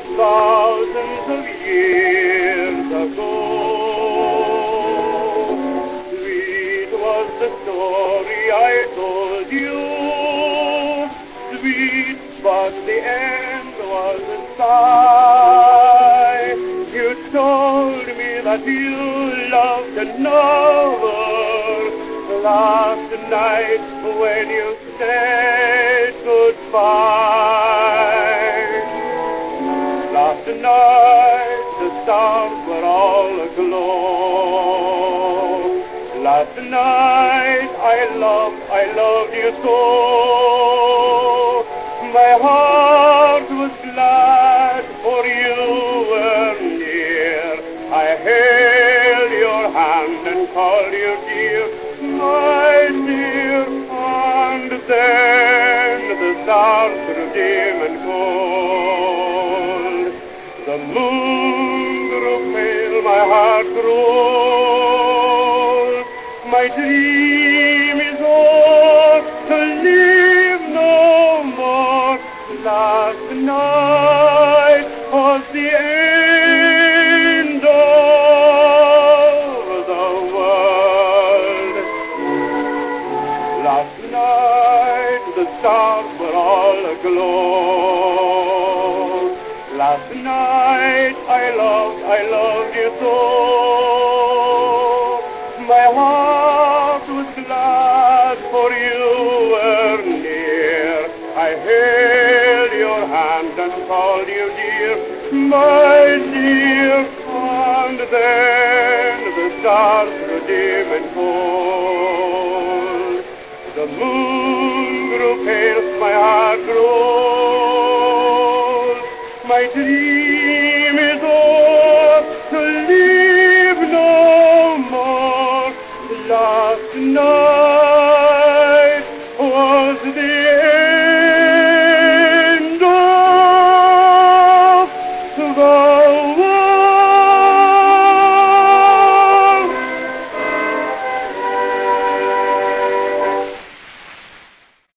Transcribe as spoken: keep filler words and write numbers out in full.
thousands of years ago. Sweet was the story I told you, sweet, but the end was a sigh. You told me that you loved another last night when you said goodbye. Last night the stars were all aglow. Last night I loved, I loved you so. My heart was glad for you were near. I held your hand and called you dear, my dear. And then the stars grew dim and cold. The moon grew pale, my heart grew old. My dream is o'er, to live no more. Last night was the end of the world. Last night the stars were all aglow. Last night I loved, I loved you so. My heart was glad for you were near. I held your hand and called you dear, my dear. And then the stars grew dim and cold. The moon grew pale, my heart grew old. My dream